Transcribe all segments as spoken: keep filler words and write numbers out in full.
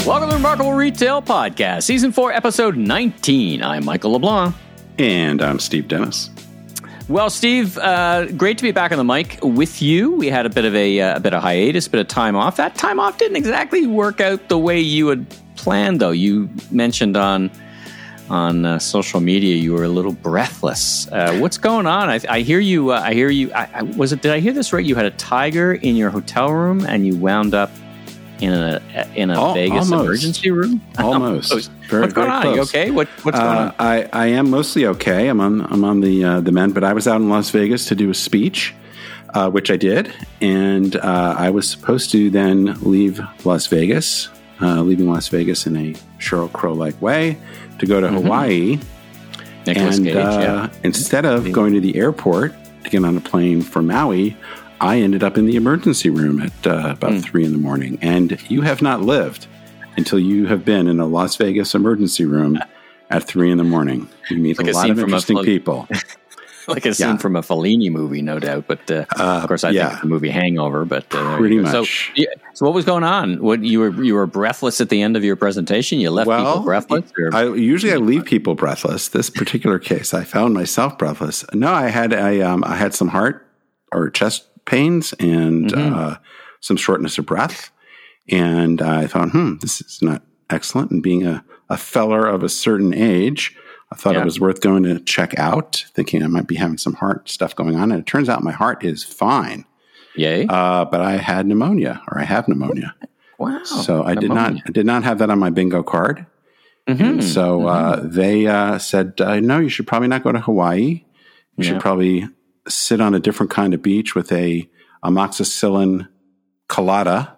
Welcome to the Remarkable Retail Podcast, Season four, Episode nineteen. I'm Michael LeBlanc. And I'm Steve Dennis. Well, Steve, uh, great to be back on the mic with you. We had a bit of a, uh, a bit of hiatus, a bit of time off. That time off didn't exactly work out the way you had planned, though. You mentioned on on uh, social media you were a little breathless. Uh, what's going on? I, I hear you. Uh, I hear you. I, I, was it? Did I hear this right? You had a tiger in your hotel room, and you wound up in a in a Al- Vegas almost. emergency room. Almost. almost. Very, what's going very on? close. Are you okay? What, what's going uh, on? I, I am mostly okay. I'm on I'm on the uh, the mend, but I was out in Las Vegas to do a speech, uh, which I did, and uh, I was supposed to then leave Las Vegas, uh, leaving Las Vegas in a Sheryl Crow-like way to go to Mm-hmm. Hawaii. Nicolas and Cage, uh, yeah. instead of going to the airport to get on a plane for Maui, I ended up in the emergency room at uh, about mm. three in the morning. And you have not lived until you have been in a Las Vegas emergency room at three in the morning. You meet like a, a lot of interesting a, people. Like a scene yeah. from a Fellini movie, no doubt. But uh, uh, of course, I yeah. think it's the movie Hangover. But uh, pretty much. So, yeah, so, what was going on? What you were you were breathless at the end of your presentation? You left well, people breathless? Or? I, usually, I leave people breathless. This particular case, I found myself breathless. No, I had I um I had some heart or chest pains and mm-hmm. uh, some shortness of breath, and I thought, hmm, this is not excellent. And being a a feller of a certain age, I thought yeah. it was worth going to check out, thinking I might be having some heart stuff going on. And it turns out my heart is fine. Yay. Uh, but I had pneumonia, or I have pneumonia. Wow. So I pneumonia. did not I did not have that on my bingo card. Mm-hmm. And so mm-hmm. uh, they uh, said, uh, no, you should probably not go to Hawaii. You yeah. should probably sit on a different kind of beach with a amoxicillin colada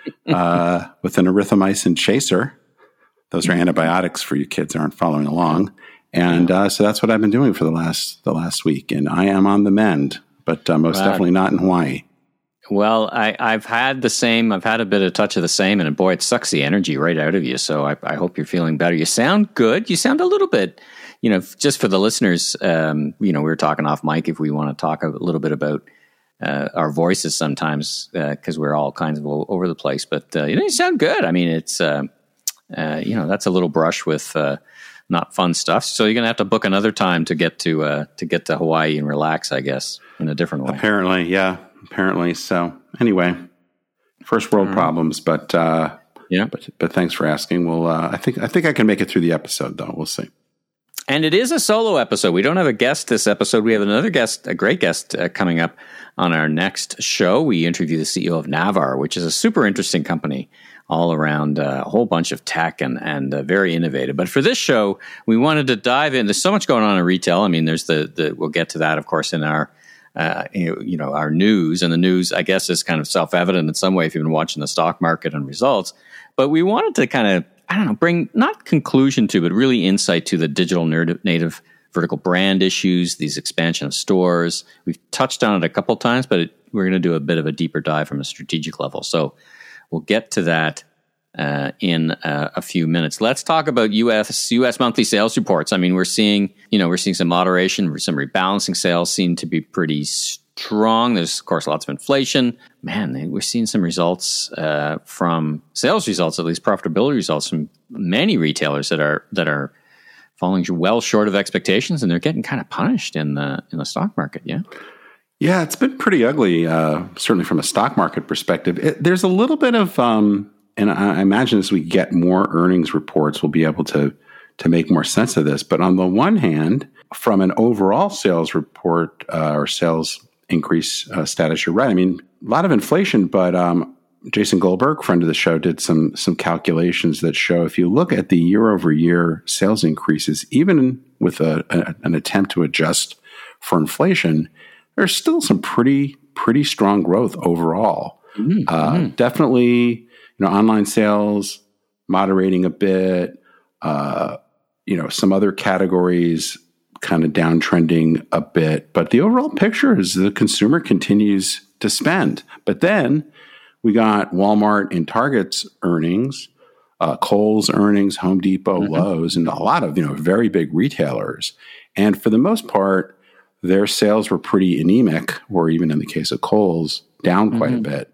uh, with an erythromycin chaser. Those are antibiotics for you kids that aren't following along. And uh, so that's what I've been doing for the last the last week. And I am on the mend, but uh, most wow. definitely not in Hawaii. Well, I, I've had the same. I've had a bit of touch of the same. And boy, it sucks the energy right out of you. So I, I hope you're feeling better. You sound good. You sound a little bit, you know, just for the listeners, um, you know, we were talking off mic if we want to talk a little bit about uh, our voices sometimes because uh, we're all kinds of all over the place. But, uh, you know, you sound good. I mean, it's, uh, uh, you know, that's a little brush with uh, not fun stuff. So you're going to have to book another time to get to uh, to get to Hawaii and relax, I guess, in a different way. Apparently, yeah. Apparently. So anyway, first world mm-hmm. problems, but uh, yeah. But but thanks for asking. Well, uh, I think I think I can make it through the episode, though. We'll see. And it is a solo episode. We don't have a guest this episode. We have another guest, a great guest uh, coming up on our next show. We interview the C E O of Navar, which is a super interesting company all around uh, a whole bunch of tech and, and uh, very innovative. But for this show, we wanted to dive in. There's so much going on in retail. I mean, there's the, the we'll get to that, of course, in our, uh, you know, our news. And the news, I guess, is kind of self-evident in some way if you've been watching the stock market and results. But we wanted to kind of, I don't know, bring not conclusion to, but really insight to the digital native vertical brand issues, these expansion of stores. We've touched on it a couple of times, but it, we're going to do a bit of a deeper dive from a strategic level. So we'll get to that uh, in uh, a few minutes. Let's talk about U S U S monthly sales reports. I mean, we're seeing, you know, we're seeing some moderation, some rebalancing. Sales seem to be pretty strong. There's, of course, lots of inflation. Man, we're seeing some results uh, from sales results, at least profitability results from many retailers that are that are falling well short of expectations, and they're getting kind of punished in the in the stock market. Yeah. Yeah, it's been pretty ugly, uh, certainly from a stock market perspective. It, there's a little bit of, um, and I, I imagine as we get more earnings reports, we'll be able to to make more sense of this. But on the one hand, from an overall sales report uh, or sales increase uh, status, you're right. I mean, a lot of inflation, but um, Jason Goldberg, friend of the show, did some some calculations that show if you look at the year over year sales increases, even with a, a, an attempt to adjust for inflation, there's still some pretty, pretty strong growth overall. Mm-hmm. Uh, mm-hmm. Definitely, you know, online sales moderating a bit, uh, you know, some other categories kind of downtrending a bit. But the overall picture is the consumer continues to spend. But then we got Walmart and Target's earnings, uh, Kohl's earnings, Home Depot, mm-hmm. Lowe's, and a lot of, you know, very big retailers. And for the most part, their sales were pretty anemic, or even in the case of Kohl's, down quite mm-hmm. a bit.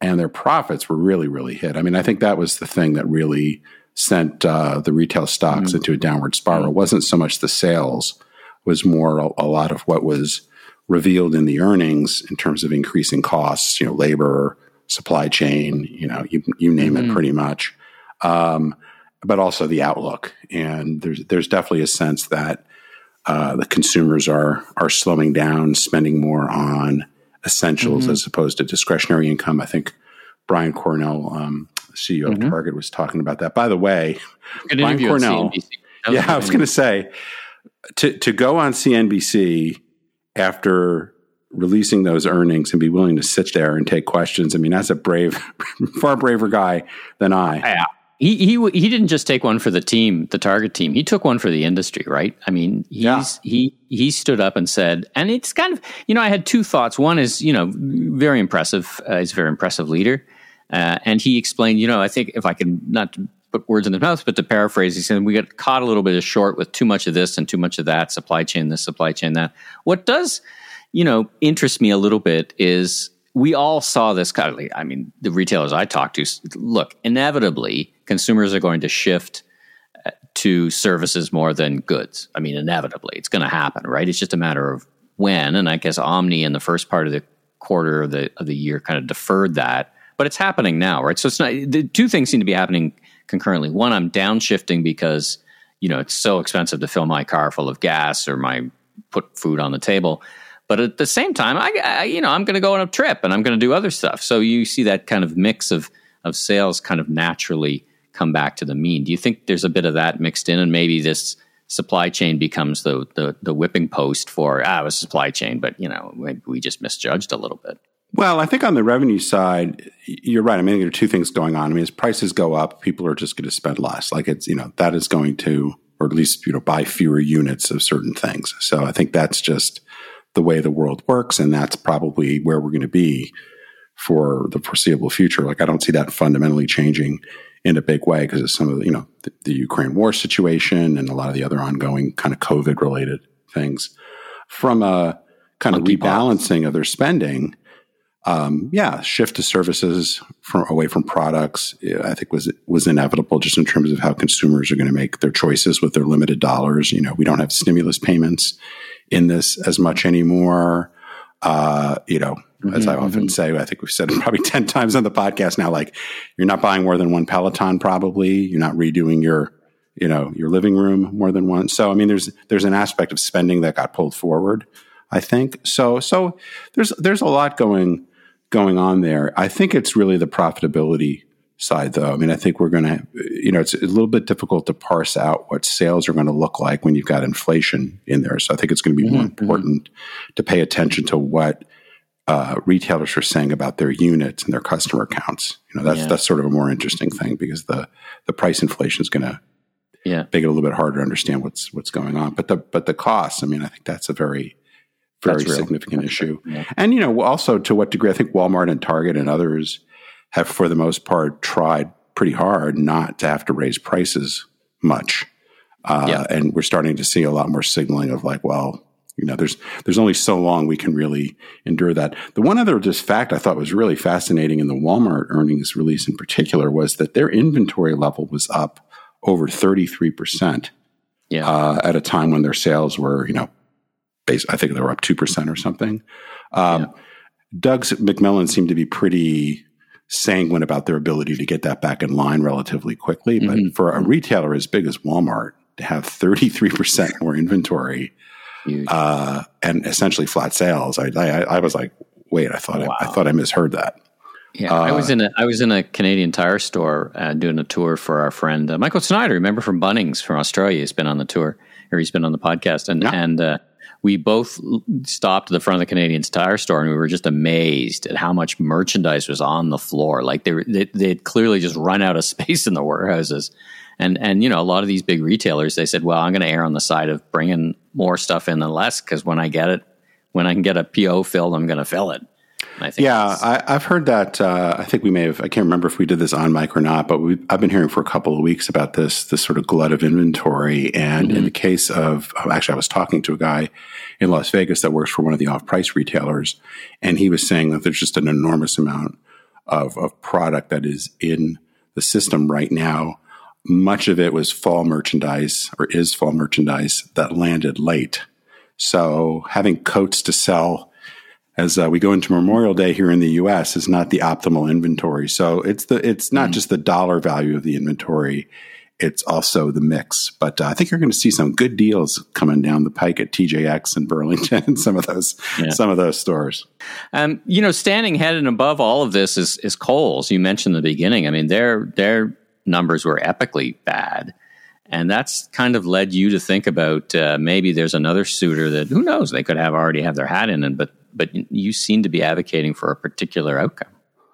and their profits were really, really hit. I mean, I think that was the thing that really sent uh, the retail stocks mm-hmm. into a downward spiral. It wasn't so much the sales, it was more a, a lot of what was revealed in the earnings in terms of increasing costs, you know, labor, supply chain, you know, you, you name mm-hmm. it pretty much. Um, but also the outlook. And there's, there's definitely a sense that uh, the consumers are, are slowing down, spending more on essentials mm-hmm. as opposed to discretionary income. I think Brian Cornell, um, C E O mm-hmm. of Target, was talking about that. By the way, Good Brian Cornell, yeah, I was going to say, to, to go on C N B C after releasing those earnings and be willing to sit there and take questions. I mean, that's a brave, far braver guy than I. Yeah. He he he didn't just take one for the team, the Target team. He took one for the industry, right? I mean, he's yeah. he he stood up and said, and it's kind of, you know, I had two thoughts. One is, you know, very impressive. Uh, he's a very impressive leader, uh, and he explained, you know, I think if I can not put words in his mouth, but to paraphrase, he said we got caught a little bit short with too much of this and too much of that, supply chain this, supply chain that. What does, you know, interest me a little bit is we all saw this kind of, I mean, the retailers I talked to, look, inevitably, consumers are going to shift to services more than goods. I mean, inevitably, it's going to happen, right? It's just a matter of when. And I guess Omni in the first part of the quarter of the of the year kind of deferred that, but it's happening now, right? So it's not, the two things seem to be happening concurrently. One, I'm downshifting because, you know, it's so expensive to fill my car full of gas or my put food on the table. But at the same time, I, I you know, I'm going to go on a trip and I'm going to do other stuff. So you see that kind of mix of of sales kind of naturally come back to the mean. Do you think there's a bit of that mixed in, and maybe this supply chain becomes the the, the whipping post for ah, it was supply chain, but you know, we, we just misjudged a little bit? Well, I think on the revenue side, you're right. I mean, there are two things going on. I mean, as prices go up, people are just going to spend less. Like it's, you know, that is going to, or at least, you know, buy fewer units of certain things. So I think that's just the way the world works, and that's probably where we're going to be for the foreseeable future. Like I don't see that fundamentally changing in a big way because of some of the, you know, the, the Ukraine war situation and a lot of the other ongoing kind of COVID related things. From a kind of rebalancing of their spending, um, yeah, shift to services from away from products, I think was was inevitable just in terms of how consumers are going to make their choices with their limited dollars. You know, we don't have stimulus payments in this as much anymore. Uh, you know, mm-hmm, as I often mm-hmm. say, I think we've said it probably ten times on the podcast now, like you're not buying more than one Peloton, probably. You're not redoing your, you know, your living room more than once. So, I mean, there's, there's an aspect of spending that got pulled forward, I think. So, so there's, there's a lot going, going on there. I think it's really the profitability side, though. I mean, I think we're going to, you know, it's a little bit difficult to parse out what sales are going to look like when you've got inflation in there. So I think it's going to be mm-hmm. more important to pay attention to what uh, retailers are saying about their units and their customer counts. You know, that's yeah. that's sort of a more interesting thing because the the price inflation is going to yeah. make it a little bit harder to understand what's what's going on. But the but the costs, I mean, I think that's a very very that's significant that's issue. Yeah. And you know, also to what degree, I think Walmart and Target and others have, for the most part, tried pretty hard not to have to raise prices much. Uh, yeah. And we're starting to see a lot more signaling of like, well, you know, there's there's only so long we can really endure that. The one other just fact I thought was really fascinating in the Walmart earnings release in particular was that their inventory level was up over thirty-three percent yeah. uh, at a time when their sales were, you know, base, I think they were up two percent or something. Um, yeah. Doug McMillon seemed to be pretty sanguine about their ability to get that back in line relatively quickly. But mm-hmm. for a retailer as big as Walmart to have thirty-three percent more inventory uh, and essentially flat sales, I, I, I was like, wait, I thought wow. I, I thought I misheard that. Yeah, uh, I was in a I was in a Canadian Tire store uh, doing a tour for our friend uh, Michael Snyder. Remember from Bunnings from Australia? He's been on the tour, or he's been on the podcast, and yeah. and uh, we both stopped at the front of the Canadian Tire store, and we were just amazed at how much merchandise was on the floor. Like they were, they they'd clearly just run out of space in the warehouses, and and you know a lot of these big retailers, they said, well, I'm going to err on the side of bringing more stuff in than less because when I get it, when I can get a P O filled, I'm going to fill it. I think yeah, I, I've heard that. Uh, I think we may have. I can't remember if we did this on mic or not, but we, I've been hearing for a couple of weeks about this this sort of glut of inventory. And mm-hmm. in the case of, actually, I was talking to a guy in Las Vegas that works for one of the off price retailers, and he was saying that there's just an enormous amount of, of product that is in the system right now. Much of it was fall merchandise or is fall merchandise that landed late. So having coats to sell as uh, we go into Memorial Day here in the U S is not the optimal inventory. So it's the it's not mm-hmm. just the dollar value of the inventory. It's also the mix. But uh, I think you're going to see some good deals coming down the pike at T J X and Burlington and some of those yeah. some of those stores. Um, you know, standing head and above all of this is is Kohl's. You mentioned in the beginning. I mean, their their numbers were epically bad, and that's kind of led you to think about uh, maybe there's another suitor that who knows they could have already have their hat in it, but but you seem to be advocating for a particular outcome.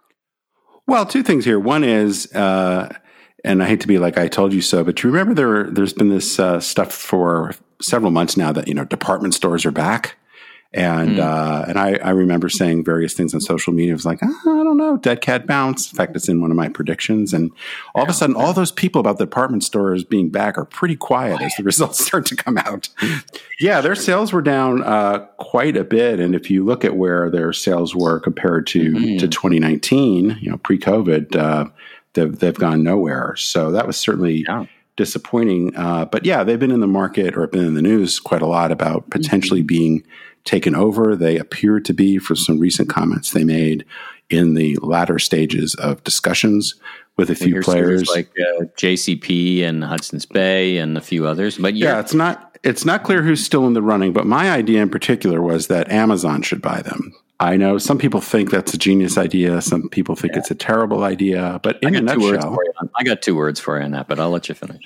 Well, two things here. One is. Uh, And I hate to be like, I told you so, but you remember there, there's been this uh, stuff for several months now that, you know, department stores are back. And, mm. uh, and I, I remember saying various things on social media. It was like, oh, I don't know, dead cat bounce. In fact, it's in one of my predictions. And all yeah, of a sudden, yeah. all those people about the department stores being back are pretty quiet as the results start to come out. Yeah, their sales were down uh, quite a bit. And if you look at where their sales were compared to, mm. to twenty nineteen, you know, pre-COVID, uh, They've, they've gone nowhere. So that was certainly yeah. disappointing. Uh, but yeah, they've been in the market or been in the news quite a lot about potentially mm-hmm. being taken over. They appear to be, for some recent comments they made, in the latter stages of discussions with a few we players like uh, J C P and Hudson's Bay and a few others. But yeah, it's not it's not clear who's still in the running. But my idea in particular was that Amazon should buy them. I know some people think that's a genius idea. Some people think yeah. it's a terrible idea. But in a nutshell, I got two words for you on that, but I'll let you finish.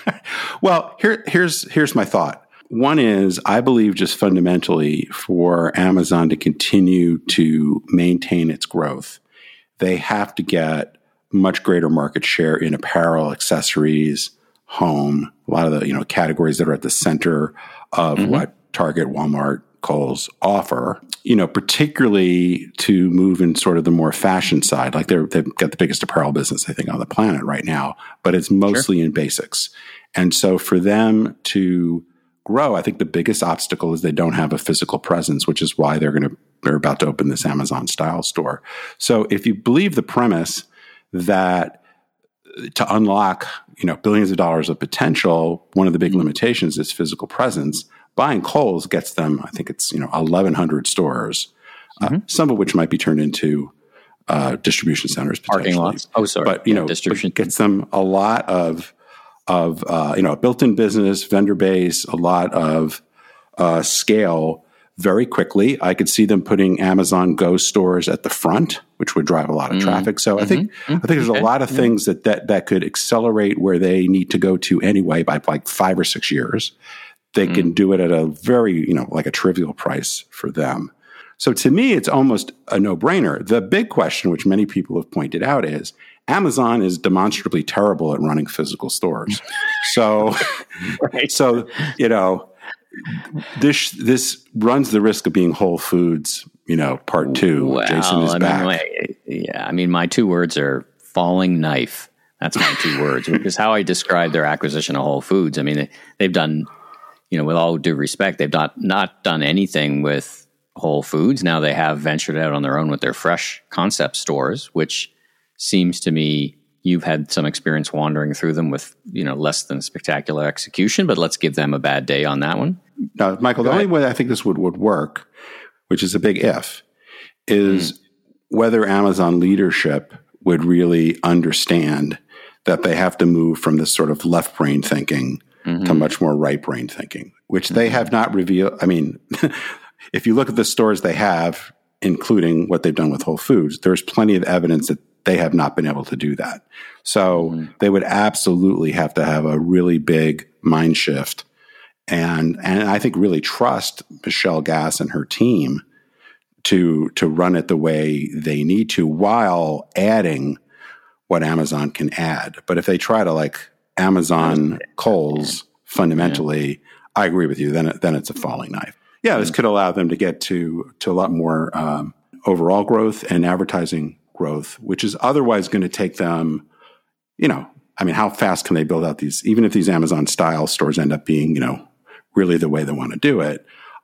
Well, here, here's here's my thought. One is I believe just fundamentally for Amazon to continue to maintain its growth, they have to get much greater market share in apparel, accessories, home, a lot of the you know categories that are at the center of mm-hmm. what Target, Walmart, Kohl's offer, you know, particularly to move in sort of the more fashion side. Like they're, they've got the biggest apparel business, I think, on the planet right now, but it's mostly sure. in basics. And so for them to grow, I think the biggest obstacle is they don't have a physical presence, which is why they're going to, they're about to open this Amazon style store. So if you believe the premise that to unlock, you know, billions of dollars of potential, one of the big mm-hmm. limitations is physical presence. Buying Kohl's gets them, I think it's, you know, eleven hundred stores, mm-hmm. uh, some of which might be turned into uh, distribution centers, parking lots. Oh, sorry. But, you yeah, know, distribution gets them a lot of, of uh, you know, a built-in business, vendor base, a lot of uh, scale very quickly. I could see them putting Amazon Go stores at the front, which would drive a lot of mm-hmm. traffic. So mm-hmm. I think mm-hmm. I think there's okay. a lot of things that, that that could accelerate where they need to go to anyway by like five or six years. They mm. can do it at a very, you know, like a trivial price for them. So to me, it's almost a no-brainer. The big question, which many people have pointed out, is Amazon is demonstrably terrible at running physical stores. So, right. so you know, this this runs the risk of being Whole Foods, you know, part two. Well, Jason is I back. Mean, my, yeah, I mean, my two words are falling knife. That's my two words, which is how I describe their acquisition of Whole Foods. I mean, they, they've done... You know, with all due respect, they've not, not done anything with Whole Foods. Now they have ventured out on their own with their fresh concept stores, which seems to me you've had some experience wandering through them with, you know, less than spectacular execution, but let's give them a bad day on that one. No, Michael, Go the ahead. only way I think this would, would work, which is a big if, is mm. whether Amazon leadership would really understand that they have to move from this sort of left brain thinking Mm-hmm. to much more right brain thinking, which they have not revealed. I mean, if you look at the stores they have, including what they've done with Whole Foods, there's plenty of evidence that they have not been able to do that. So mm-hmm. they would absolutely have to have a really big mind shift and, and I think really trust Michelle Gass and her team to, to run it the way they need to while adding what Amazon can add. But if they try to like, Amazon, Kohl's, fundamentally, yeah. I agree with you. Then, it, then it's a falling knife. Yeah, this could allow them to get to to a lot more um, overall growth and advertising growth, which is otherwise going to take them. You know, I mean, how fast can they build out these? Even if these Amazon style stores end up being, you know, really the way they want to do it,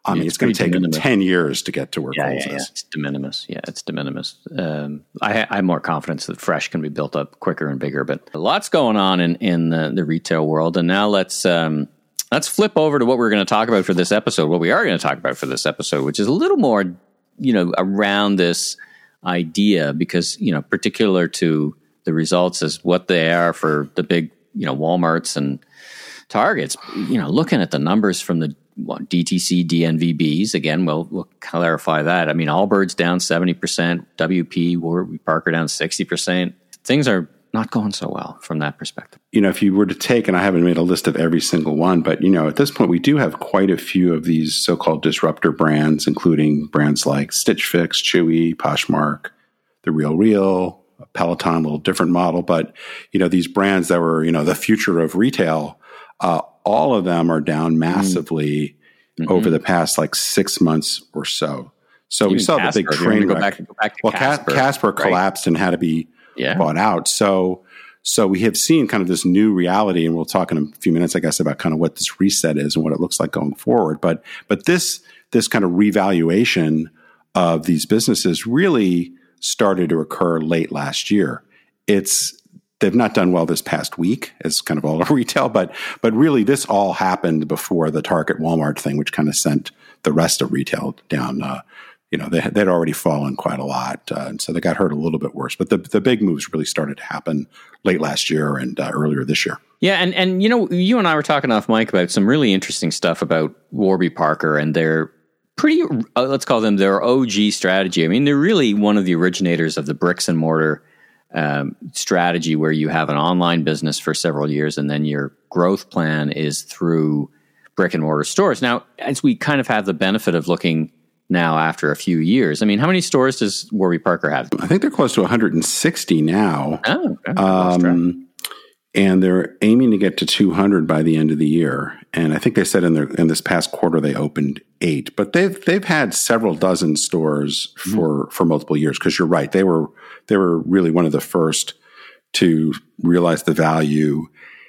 I mean, it's it's going to take them ten years to get to where yeah, Kohl's yeah, is. Yeah. It's de minimis. Yeah, it's de minimis. Um, I, I have more confidence that fresh can be built up quicker and bigger, but lots going on in, in the, the retail world. And now let's um, let's flip over to what we're going to talk about for this episode, what we are going to talk about for this episode, which is a little more, you know, around this idea, because, you know, particular to the results is what they are for the big, you know, Walmarts and Targets. You know, looking at the numbers from the what, D T C, D N V Bs, again, we'll, we'll clarify that. I mean, Allbirds down seventy percent, W P, Warby Parker down sixty percent. Things are not going so well from that perspective. You know, if you were to take, and I haven't made a list of every single one, but, you know, at this point, we do have quite a few of these so-called disruptor brands, including brands like Stitch Fix, Chewy, Poshmark, The Real Real, Peloton, a little different model. But, you know, these brands that were, you know, the future of retail, uh, all of them are down massively mm-hmm. over the past like six months or so. So Even we saw Casper, the big train wreck. Go back, go back to well, Casper, Casper right? collapsed and had to be yeah. bought out. So, so we have seen kind of this new reality, and we'll talk in a few minutes, I guess, about kind of what this reset is and what it looks like going forward. But, but this, this kind of revaluation of these businesses really started to occur late last year. It's, They've not done well this past week, as kind of all of retail, but but really this all happened before the Target Walmart thing, which kind of sent the rest of retail down. Uh, you know, they, they'd already fallen quite a lot, uh, and so they got hurt a little bit worse. But the the big moves really started to happen late last year and uh, earlier this year. Yeah, and and you know, you and I were talking off mic about some really interesting stuff about Warby Parker and their pretty, uh, let's call them their O G strategy. I mean, they're really one of the originators of the bricks and mortar Um, strategy, where you have an online business for several years and then your growth plan is through brick and mortar stores. Now, as we kind of have the benefit of looking now after a few years, I mean, how many stores does Warby Parker have? I think they're close to one hundred sixty now. Oh, okay. Um, and they're aiming to get to two hundred by the end of the year. And I think they said in their in this past quarter they opened eight, but they've they've had several dozen stores for mm. for multiple years. Because you're right, they were they were really one of the first to realize the value,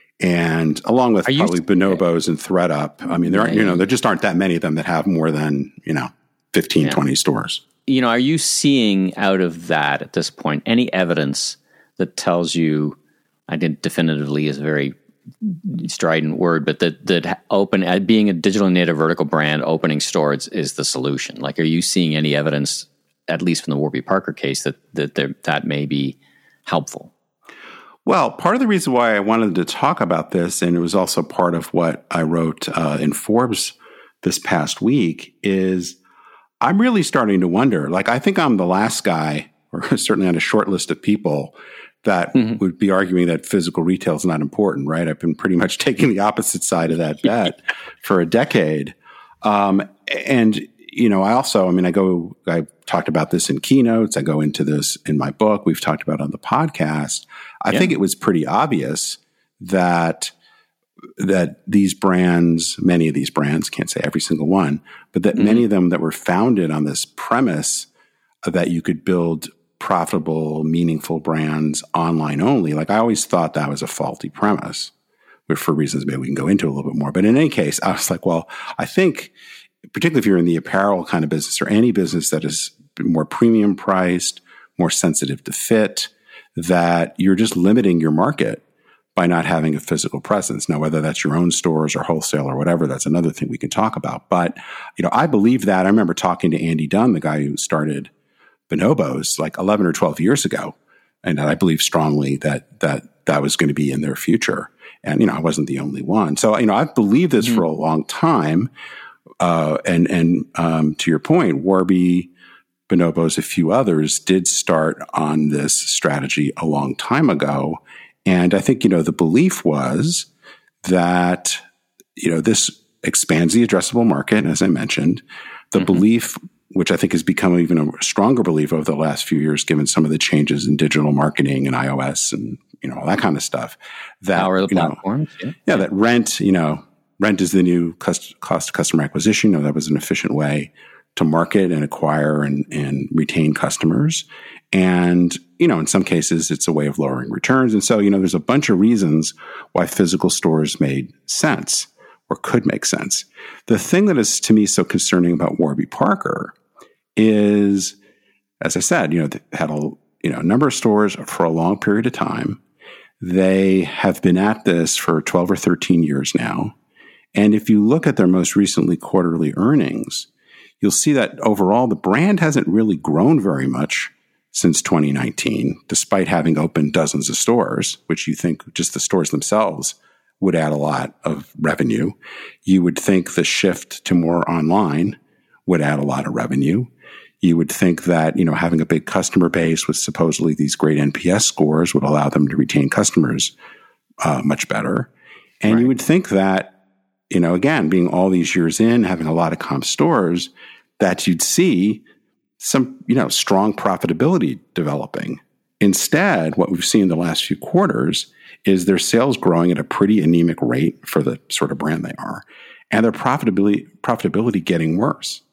and along with Are probably you, Bonobos and ThredUp. I mean, there aren't, you know, there just aren't that many of them that have more than, you know, fifteen, yeah. twenty stores. You know, are you seeing out of that at this point any evidence that tells you, I did definitively is a very strident word, but that that open uh, being a digital native vertical brand, opening stores is the solution? Like, are you seeing any evidence, at least from the Warby Parker case, that that there, that may be helpful? Well, part of the reason why I wanted to talk about this, and it was also part of what I wrote uh, in Forbes this past week, is I'm really starting to wonder. Like, I think I'm the last guy, or certainly on a short list of people, that mm-hmm. would be arguing that physical retail is not important, right? I've been pretty much taking the opposite side of that bet for a decade. Um, and, you know, I also, I mean, I go, I talked about this in keynotes. I go into this in my book. We've talked about it on the podcast. I yeah. think it was pretty obvious that, that these brands, many of these brands, can't say every single one, but that mm-hmm. many of them that were founded on this premise that you could build profitable, meaningful brands online only. Like, I always thought that was a faulty premise, but for reasons maybe we can go into a little bit more. But in any case, I was like, well, I think, particularly if you're in the apparel kind of business or any business that is more premium priced, more sensitive to fit, that you're just limiting your market by not having a physical presence. Now, whether that's your own stores or wholesale or whatever, that's another thing we can talk about. But, you know, I believe that. I remember talking to Andy Dunn, the guy who started Bonobos, like eleven or twelve years ago. And I believe strongly that, that that was going to be in their future. And, you know, I wasn't the only one. So, you know, I've believed this mm-hmm. for a long time. Uh, and, and, um, to your point, Warby, Bonobos, a few others did start on this strategy a long time ago. And I think, you know, the belief was that, you know, this expands the addressable market. As I mentioned, the mm-hmm. belief, which I think has become even a stronger belief over the last few years, given some of the changes in digital marketing and iOS and, you know, all that kind of stuff. That, Power of the you platforms. Know, yeah. yeah, that rent, you know, rent is the new cost, cost of customer acquisition. You know, that was an efficient way to market and acquire and, and retain customers. And, you know, in some cases, it's a way of lowering returns. And so, you know, there's a bunch of reasons why physical stores made sense. or could make sense. The thing that is to me so concerning about Warby Parker is, as I said, you know, they had a you know a number of stores for a long period of time. They have been at this for twelve or thirteen years now. And if you look at their most recently quarterly earnings, you'll see that overall the brand hasn't really grown very much since twenty nineteen, despite having opened dozens of stores, which you think just the stores themselves would add a lot of revenue. You would think the shift to more online would add a lot of revenue. You would think that, you know, having a big customer base with supposedly these great N P S scores would allow them to retain customers uh, much better. And right. You would think that, you know, again, being all these years in, having a lot of comp stores, that you'd see some, you know, strong profitability developing. Instead, what we've seen in the last few quarters is their sales growing at a pretty anemic rate for the sort of brand they are, and their profitability profitability getting worse.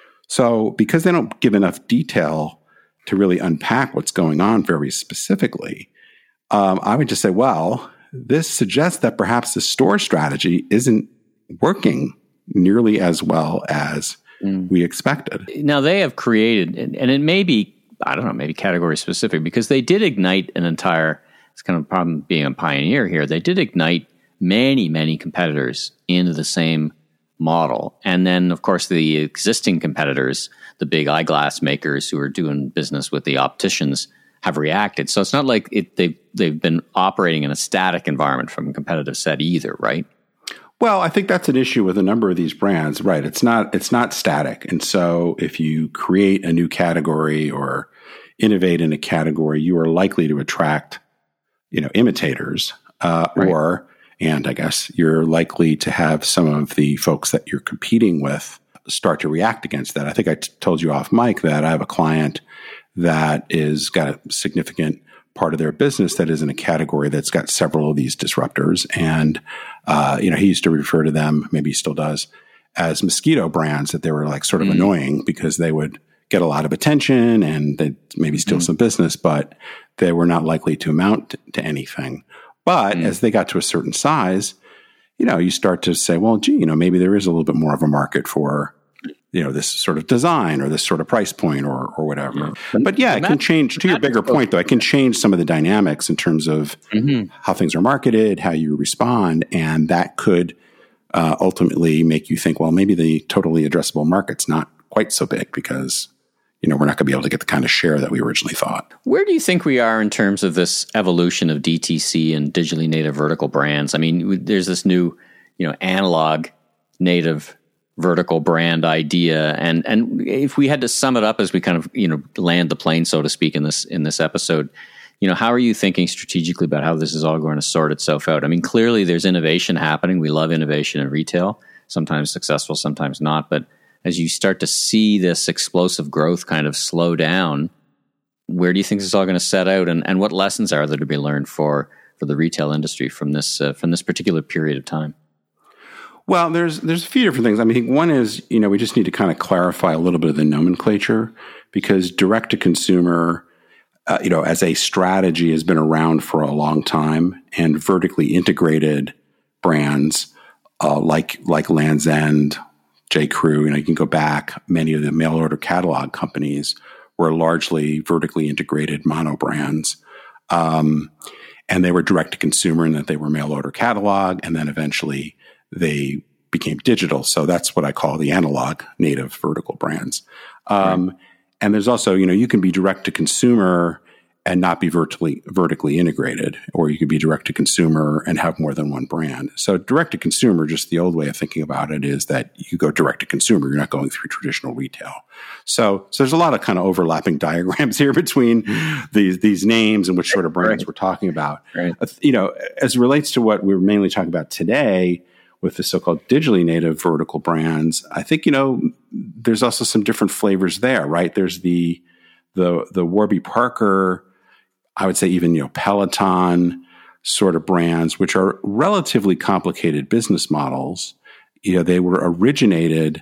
So because they don't give enough detail to really unpack what's going on very specifically, um, I would just say, well, this suggests that perhaps the store strategy isn't working nearly as well as mm. we expected. Now, they have created, and it may be, I don't know, maybe category specific, because they did ignite an entire, it's kind of a problem being a pioneer here, they did ignite many, many competitors into the same model. And then, of course, the existing competitors, the big eyeglass makers who are doing business with the opticians, have reacted. So it's not like it, they've, they've been operating in a static environment from a competitive set either, right? Well, I think that's an issue with a number of these brands, right? It's not it's not static. And so if you create a new category or innovate in a category, you are likely to attract, you know, imitators, uh, right. or And I guess you're likely to have some of the folks that you're competing with start to react against that. I think I t- told you off mic that I have a client that is got a significant part of their business that is in a category that's got several of these disruptors. And, uh, you know, he used to refer to them, maybe he still does, as mosquito brands, that they were like sort of mm. annoying because they would get a lot of attention and they'd maybe steal mm. some business, but they were not likely to amount to anything. But mm. as they got to a certain size, you know, you start to say, well, gee, you know, maybe there is a little bit more of a market for, you know, this sort of design or this sort of price point or or whatever. Yeah. But, but yeah, it can change, to your bigger point, though, it can change some of the dynamics in terms of mm-hmm. how things are marketed, how you respond, and that could uh, ultimately make you think, well, maybe the totally addressable market's not quite so big because, you know, we're not going to be able to get the kind of share that we originally thought. Where do you think we are in terms of this evolution of D T C and digitally native vertical brands? I mean, there's this new, you know, analog native vertical brand idea, and and if we had to sum it up as we kind of, you know, land the plane, so to speak, in this in this episode, you know, how are you thinking strategically about how this is all going to sort itself out? I mean, clearly there's innovation happening. We love innovation in retail, sometimes successful, sometimes not, but as you start to see this explosive growth kind of slow down, where do you think this is all going to set out, and, and what lessons are there to be learned for, for the retail industry from this uh, from this particular period of time? Well, there's there's a few different things. I mean, one is, you know, we just need to kind of clarify a little bit of the nomenclature, because direct to consumer, uh, you know, as a strategy has been around for a long time, and vertically integrated brands uh, like like Lands' End, J. Crew, you know, you can go back, many of the mail order catalog companies were largely vertically integrated mono brands. Um, and they were direct to consumer in that they were mail order catalog, and then eventually they became digital. So that's what I call the analog native vertical brands. Um, right. And there's also, you know, you can be direct to consumer and not be vertically vertically integrated, or you could be direct to consumer and have more than one brand. So direct to consumer, just the old way of thinking about it is that you go direct to consumer, you're not going through traditional retail. So, so there's a lot of kind of overlapping diagrams here between these these names and which sort of brands right. we're talking about. Right. Uh, you know, as it relates to what we're mainly talking about today with the so-called digitally native vertical brands, I think, you know, there's also some different flavors there, right? There's the the the Warby Parker, I would say even, you know, Peloton sort of brands, which are relatively complicated business models. You know, they were originated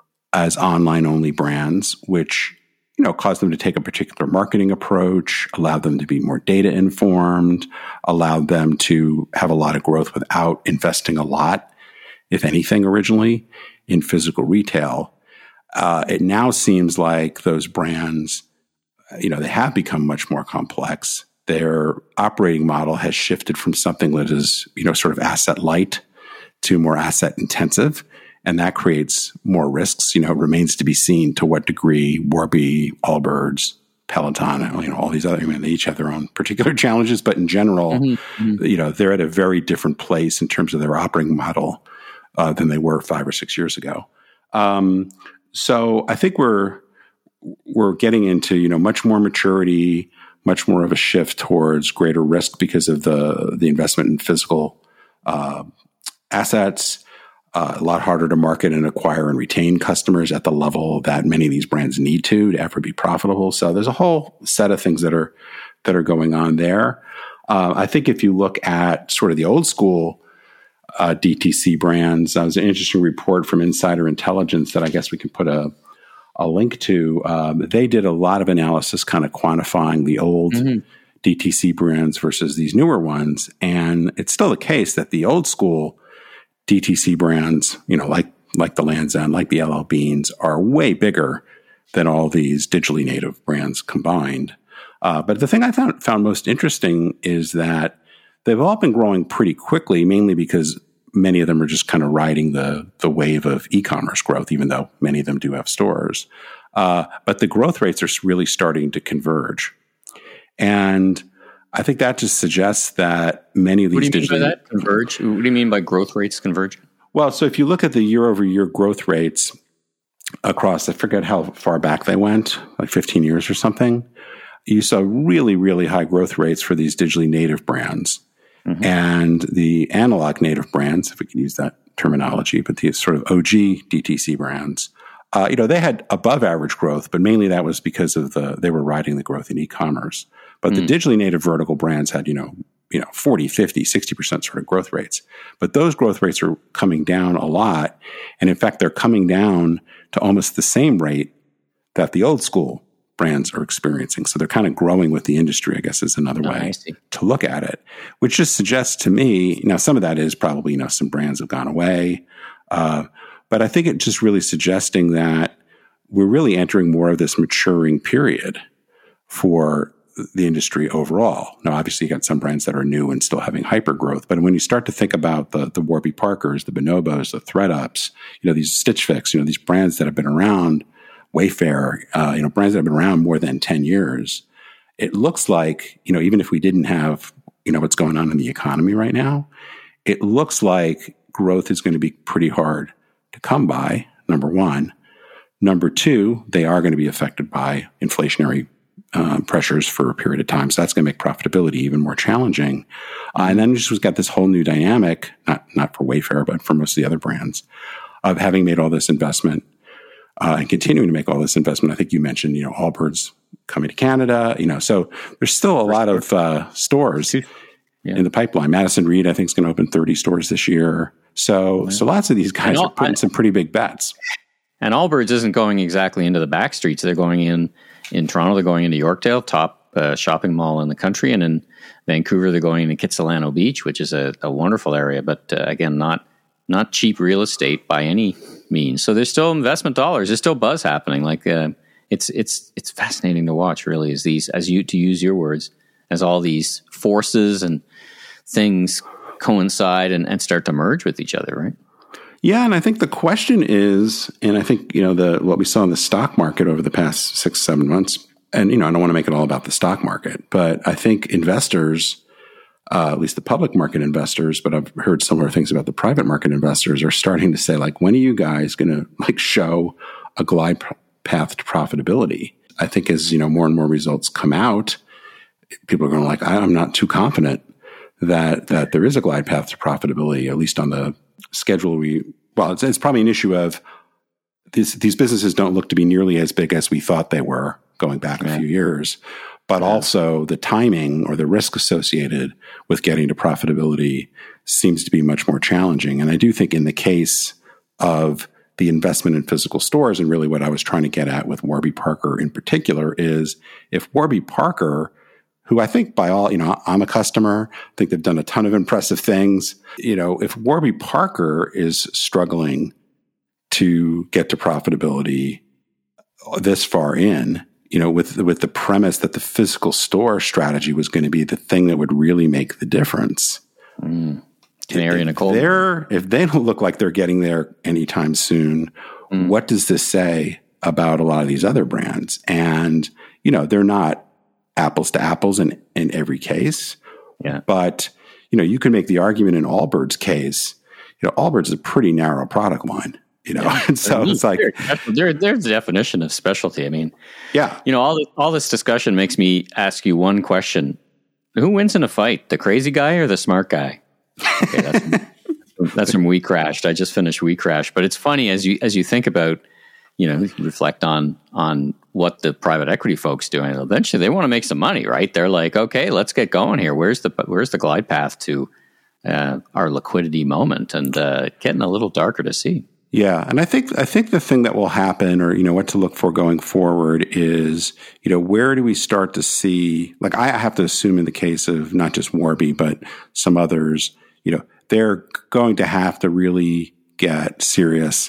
as online only brands, which, you know, caused them to take a particular marketing approach, allowed them to be more data informed, allowed them to have a lot of growth without investing a lot if anything, originally in physical retail. Uh, it now seems like those brands, you know, they have become much more complex. Their operating model has shifted from something that is, you know, sort of asset light to more asset intensive. And that creates more risks. You know, it remains to be seen to what degree Warby, Allbirds, Peloton, you know, all these other, I mean, they each have their own particular challenges, but in general, mm-hmm. Mm-hmm. you know, they're at a very different place in terms of their operating model uh, than they were five or six years ago. Um, so I think we're, we're getting into, you know, much more maturity, much more of a shift towards greater risk because of the, the investment in physical uh, assets, uh, a lot harder to market and acquire and retain customers at the level that many of these brands need to, to ever be profitable. So there's a whole set of things that are, that are going on there. Uh, I think if you look at sort of the old school uh, D T C brands, that was an interesting report from Insider Intelligence that I guess we can put a, a link to. Um, they did a lot of analysis kind of quantifying the old mm-hmm. D T C brands versus these newer ones. And it's still the case that the old school D T C brands, you know, like like the Lands' End, like the L L Beans, are way bigger than all these digitally native brands combined. Uh, but the thing I found found most interesting is that they've all been growing pretty quickly, mainly because many of them are just kind of riding the the wave of e-commerce growth, even though many of them do have stores. Uh, but the growth rates are really starting to converge, and I think that just suggests that many of these. What do you mean by that? Converge? What do you mean by growth rates converge? Well, so if you look at the year-over-year growth rates across, I forget how far back they went, like fifteen years or something, you saw really, really high growth rates for these digitally native brands. Mm-hmm. And the analog native brands, if we can use that terminology, but the sort of O G D T C brands, uh, you know, they had above average growth, but mainly that was because of the, they were riding the growth in e-commerce. But mm. the digitally native vertical brands had, you know, you know, forty, fifty, sixty percent sort of growth rates. But those growth rates are coming down a lot. And in fact, they're coming down to almost the same rate that the old school brands are experiencing. So they're kind of growing with the industry, I guess, is another oh, way to look at it, which just suggests to me, now some of that is probably, you know, some brands have gone away. Uh, but I think it's just really suggesting that we're really entering more of this maturing period for the industry overall. Now, obviously, you got some brands that are new and still having hyper growth. But when you start to think about the, the Warby Parkers, the Bonobos, the ThredUps, you know, these Stitch Fix, you know, these brands that have been around, Wayfair, uh, you know, brands that have been around more than ten years, it looks like, you know, even if we didn't have, you know, what's going on in the economy right now, it looks like growth is going to be pretty hard to come by, number one. Number two, they are going to be affected by inflationary uh, pressures for a period of time. So that's going to make profitability even more challenging. Uh, and then just we've got this whole new dynamic, not, not for Wayfair, but for most of the other brands, of having made all this investment Uh, and continuing to make all this investment. I think you mentioned, you know, Allbirds coming to Canada, you know, so there's still a lot of uh, stores yeah. in the pipeline. Madison Reed, I think, is going to open thirty stores this year. So, yeah. so lots of these guys all, are putting I, some pretty big bets. And Allbirds isn't going exactly into the back streets. They're going in, in Toronto, they're going into Yorkdale, top uh, shopping mall in the country. And in Vancouver, they're going into Kitsilano Beach, which is a, a wonderful area, but uh, again, not not cheap real estate by any means. So there's still investment dollars. There's still buzz happening. Like uh, it's it's it's fascinating to watch. Really, as these as you to use your words, as all these forces and things coincide and, and start to merge with each other, right? Yeah, and I think the question is, and I think you know the what we saw in the stock market over the past six seven months, and you know I don't want to make it all about the stock market, but I think investors. Uh, at least the public market investors, but I've heard similar things about the private market investors are starting to say, like, when are you guys going to like show a glide path to profitability? I think as, you know, more and more results come out, people are going to like, I'm not too confident that, that there is a glide path to profitability, at least on the schedule we, well, it's, it's probably an issue of these, these businesses don't look to be nearly as big as we thought they were going back a yeah. few years. But also the timing or the risk associated with getting to profitability seems to be much more challenging. And I do think in the case of the investment in physical stores, and really what I was trying to get at with Warby Parker in particular, is if Warby Parker who I think by all, you know, I'm a customer. I think they've done a ton of impressive things. You know, if Warby Parker is struggling to get to profitability this far in, you know, with with the premise that the physical store strategy was going to be the thing that would really make the difference. Mm. Canary in a coal. They're, if they don't look like they're getting there anytime soon, mm. what does this say about a lot of these other brands? And, you know, they're not apples to apples in, in every case. Yeah. But, you know, you can make the argument in Allbirds' case, you know, Allbirds is a pretty narrow product line, you know, yeah. and so it's like, there, there's a definition of specialty. I mean, yeah, you know, all this, all this discussion makes me ask you one question. Who wins in a fight, the crazy guy or the smart guy? Okay, that's, that's from We Crashed. I just finished We Crashed, but it's funny as you, as you think about, you know, reflect on, on what the private equity folks do. And eventually they want to make some money, right? They're like, okay, let's get going here. Where's the, where's the glide path to uh, our liquidity moment? And uh, getting a little darker to see. Yeah. And I think, I think the thing that will happen, or, you know, what to look for going forward is, you know, where do we start to see, like I have to assume in the case of not just Warby, but some others, you know, they're going to have to really get serious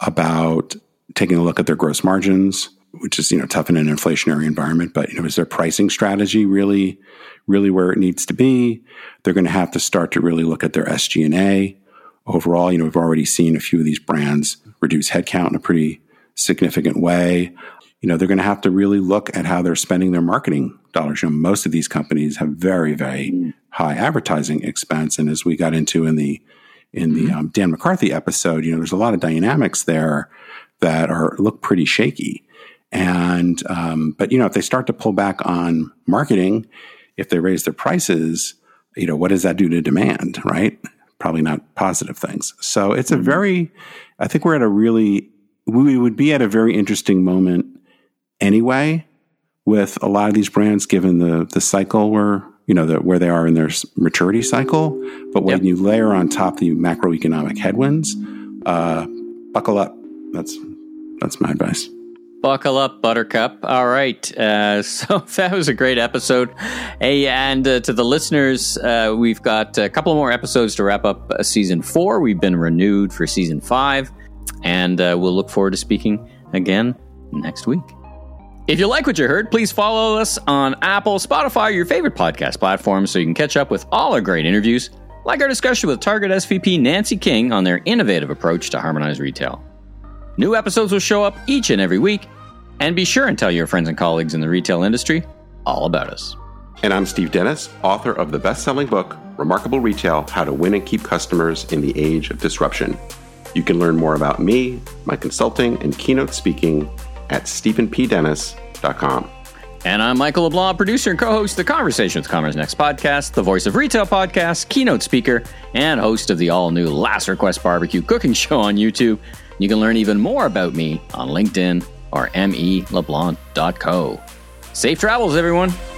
about taking a look at their gross margins, which is, you know, tough in an inflationary environment. But, you know, is their pricing strategy really, really where it needs to be? They're going to have to start to really look at their S G and A overall. You know, we've already seen a few of these brands reduce headcount in a pretty significant way. You know, they're going to have to really look at how they're spending their marketing dollars. You know, most of these companies have very, very high advertising expense. And as we got into in the, in the um, Dan McCarthy episode, you know, there's a lot of dynamics there that are look pretty shaky. And, um, but, you know, if they start to pull back on marketing, if they raise their prices, you know, what does that do to demand, right? Probably not positive things. So it's a very, I think we're at a really, we would be at a very interesting moment anyway with a lot of these brands, given the, the cycle where, you know, the, where they are in their maturity cycle. But when yep. you layer on top the macroeconomic headwinds, uh, buckle up. That's, that's my advice. Buckle up, Buttercup. All right. Uh, so that was a great episode. Hey, and uh, to the listeners, uh, we've got a couple more episodes to wrap up uh, season four. We've been renewed for season five, and uh, we'll look forward to speaking again next week. If you like what you heard, please follow us on Apple, Spotify, or your favorite podcast platforms so you can catch up with all our great interviews, like our discussion with Target S V P Nancy King on their innovative approach to harmonized retail. New episodes will show up each and every week, and be sure and tell your friends and colleagues in the retail industry all about us. And I'm Steve Dennis, author of the best-selling book, Remarkable Retail, How to Win and Keep Customers in the Age of Disruption. You can learn more about me, my consulting, and keynote speaking at stephen p dennis dot com. And I'm Michael LeBlanc, producer and co-host of the Conversations with Commerce Next podcast, the Voice of Retail podcast, keynote speaker, and host of the all-new Last Request Barbecue cooking show on YouTube. You can learn even more about me on LinkedIn or me leblanc dot co. Safe travels, everyone.